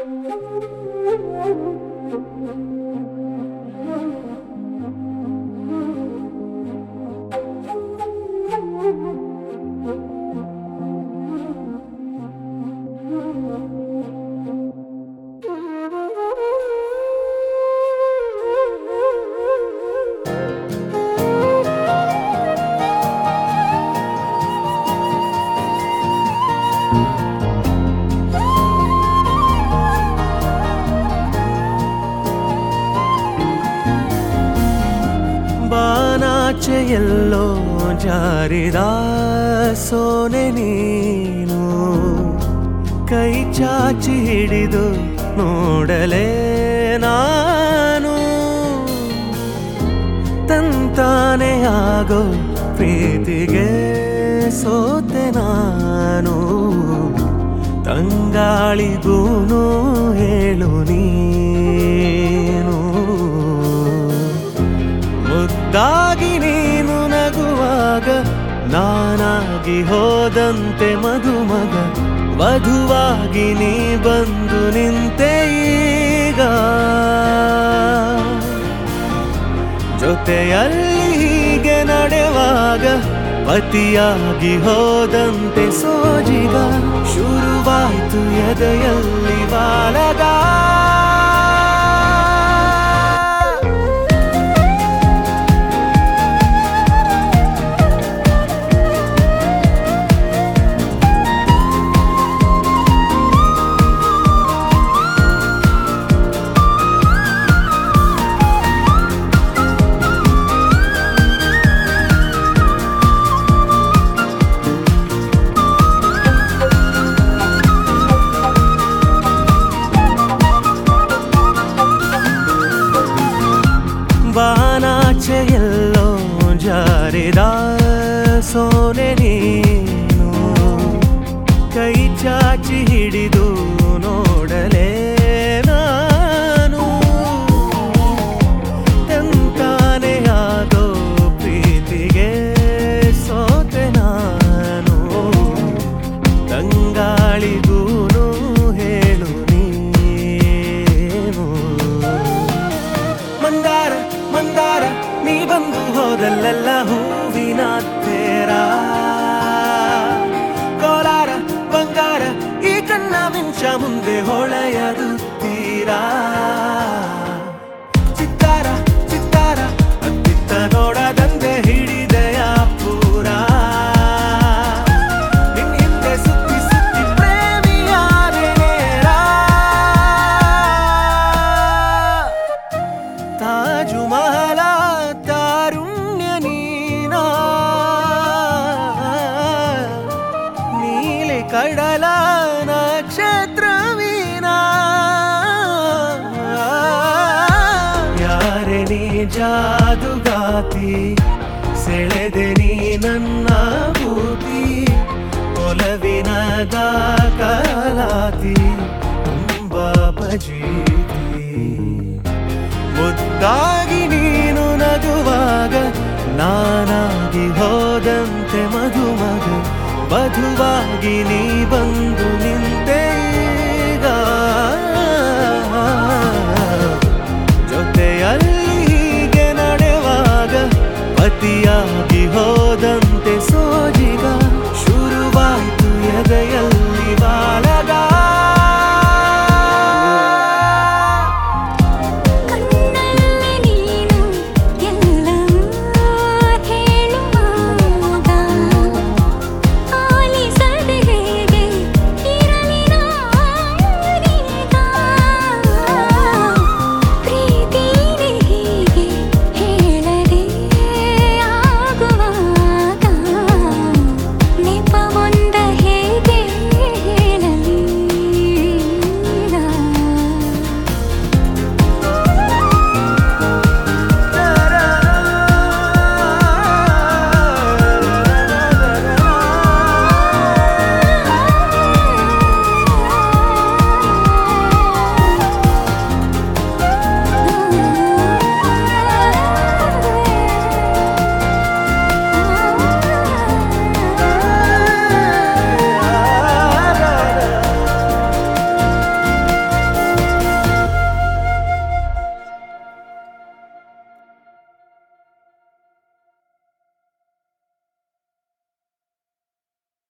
ಬಾನಾಚೆಯೆಲ್ಲೋ ಜಾರಿದ ಸೋನೆ ನೀನು ಕೈ ಚಾಚಿ ಹಿಡಿದು ನೋಡಲೇ ನಾನು ತಂತಾನೆ ಆಗೋ ಪ್ರೀತಿಗೆ ಸೋತೆ ನಾನು ತಂಗಾಳಿಗೂನು ಹೇಳು ನೀನು ಮುದ್ದಾಗಿ ನೀನು ನಗುವಾಗ ನಾನಾಗಿ ಹೋದಂತೆ ಮಧುಮಗ ವಧುವಾಗಿ ನೀ ಬಂದು ನಿಂತೆ ಈಗ ಜೊತೆಯಲ್ಲಿ ಹೀಗೆ ನಡೆವಾಗ ಪತಿಯಾಗಿ ಹೋದಂತೆ ಸೋಜಿಗ ಶುರುವಾಯ್ತು ಎದೆಯಲ್ಲಿ ಬಾಲಗ ಬಾನಾಚೆಯೆಲ್ಲೋ ಜಾರಿದ ಸೋನೆ ನೀನು ಕೈ ಚಾಚಿ ಹಿಡಿದು ನೋಡಲೇ ನಾನು ತಂತಾನೆ ಆಗೋ ಪ್ರೀತಿಗೆ ಸೋತೆ ನಾನು ತಂಗಾಳಿಗೂನು ಹೇಳು ನೀನು ಮಂದಾರ ಮಂದಾರ ನೀ ಬಂದು ಹೋದಲ್ಲೆಲ್ಲ ಹೂವಿನ ತೇರ ಕೋಲಾರ ಬಂಗಾರ ಈ ಕಣ್ಣ ಮಿಂಚ ಮುಂದೆ ಹೊಳೆಯದು ತೀರಾ ಚಿತ್ತಾರ ಚಿತ್ತಾರ ಅತ್ತಿತ್ತ ನೋಡದಂತೆ ಹಿಡಿದೆಯ ಪೂರ ನಿನ್ನ ಹಿಂದೆ ಸುತ್ತಿ ಸುತ್ತಿ ಪ್ರೇಮಿಯಾದೆ ನೇರ ತಾಜು ಮಹಲ ತಾರುಣ್ಯ ನೀನ ನೀಲಿ ಕಡಲ ನಕ್ಷತ್ರ ವೀಣ ಯಾರೆ ನೀ ಜಾದುಗಾತಿ ಸೆಳೆದೆ ನೀ ನನ್ನ ಭೂತಿ ಒಲವಿನ ದಾಖಲಾತಿ ತುಂಬಾ ಬಜೀತಿ ಮುದ್ದಾಗಿ ನೀನು ನಗುವಾಗ ನಾನಾಗಿ ಹೋದಂತೆ ಮಧುಮಗ ವಧುವಾಗಿ ನೀ